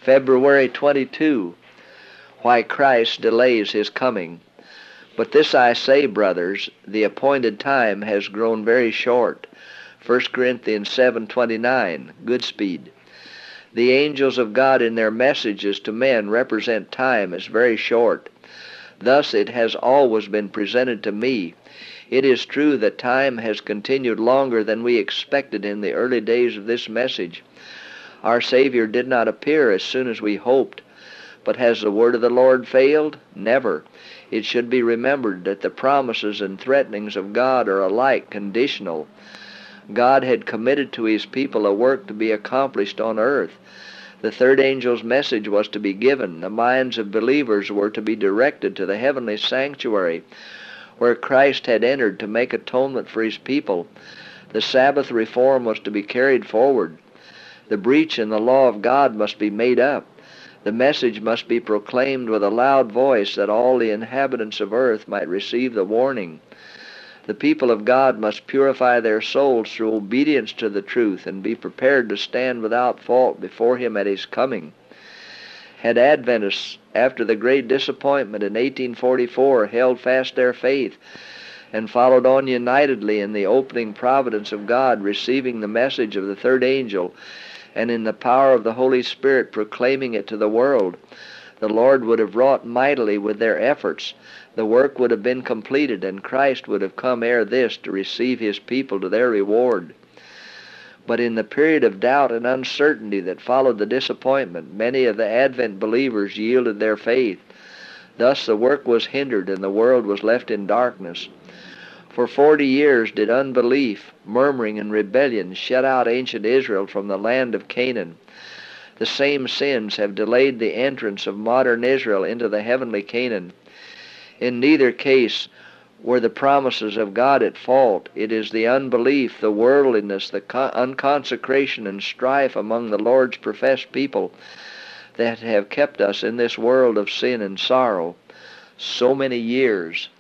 February 22, why Christ delays his coming. But this I say, brothers, the appointed time has grown very short. 1 Corinthians 7:29, Goodspeed. The angels of God in their messages to men represent time as very short. Thus it has always been presented to me. It is true that time has continued longer than we expected in the early days of this message. Our Savior did not appear as soon as we hoped. But has the word of the Lord failed? Never. It should be remembered that the promises and threatenings of God are alike conditional. God had committed to his people a work to be accomplished on earth. The third angel's message was to be given. The minds of believers were to be directed to the heavenly sanctuary, where Christ had entered to make atonement for his people. The Sabbath reform was to be carried forward. The breach in the law of God must be made up. The message must be proclaimed with a loud voice that all the inhabitants of earth might receive the warning. The people of God must purify their souls through obedience to the truth and be prepared to stand without fault before him at his coming. Had Adventists, after the great disappointment in 1844, held fast their faith and followed on unitedly in the opening providence of God, receiving the message of the third angel, and in the power of the Holy Spirit proclaiming it to the world, the Lord would have wrought mightily with their efforts. The work would have been completed, and Christ would have come ere this to receive his people to their reward. But in the period of doubt and uncertainty that followed the disappointment, many of the Advent believers yielded their faith. Thus the work was hindered, and the world was left in darkness. For 40 years did unbelief, murmuring, and rebellion shut out ancient Israel from the land of Canaan. The same sins have delayed the entrance of modern Israel into the heavenly Canaan. In neither case were the promises of God at fault. It is the unbelief, the worldliness, the unconsecration and strife among the Lord's professed people that have kept us in this world of sin and sorrow so many years.